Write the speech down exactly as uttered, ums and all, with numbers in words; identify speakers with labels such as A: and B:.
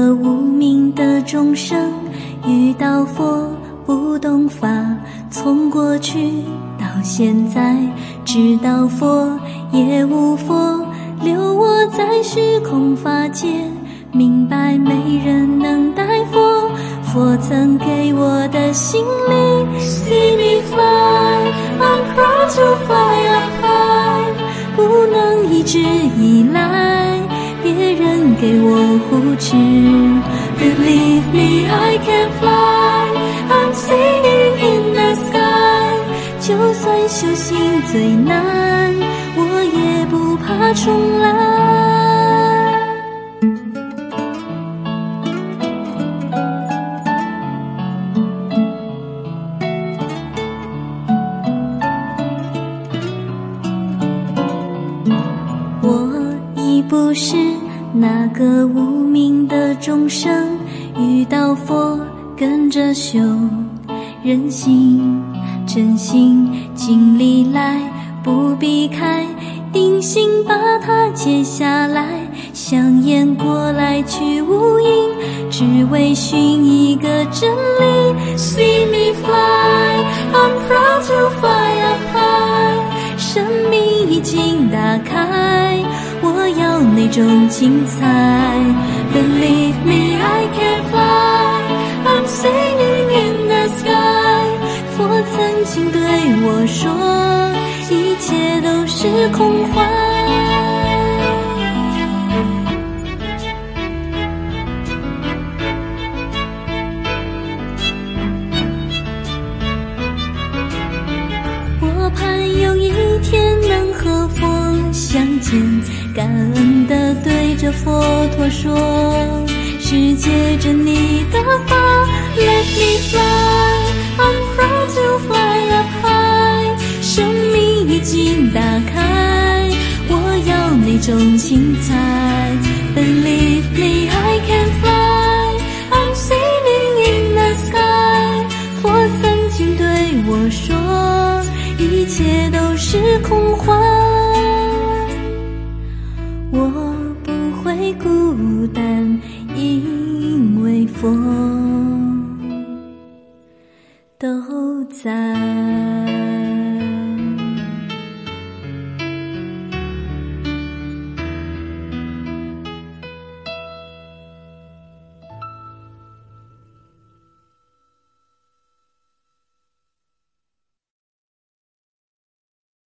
A: 个无名的众生遇到佛不懂法，从过去到现在，直到佛也无佛，留我在虚空法界，明白没人能代佛。佛曾给我的心灵 See me fly, I'm proud to fly up high， 不能一直依赖别人给我护持。 Believe me, I can fly, I'm singing in the sky， 就算修行最难，我也不怕重来。我已不是那个无名的众生，遇到佛跟着修，人心真心经历来不避开，定心把它接下来，香烟过来去无影，只为寻一个真理。 See me fly, I'm proud to fly up high， 生命已经打开，我要那种精彩。 Believe me, I can fly, I'm singing in the sky， 佛曾经对我说，一切都是空幻。我盼有一天能和佛相见，感恩地对着佛陀说，是借着你的法 Let me fly, I'm proud to fly up high， 生命已经打开，我要那种精彩。 Believe me, I can fly, I'm sailing in the sky， 佛曾经对我说，一切都是空幻，我不会孤单，因为佛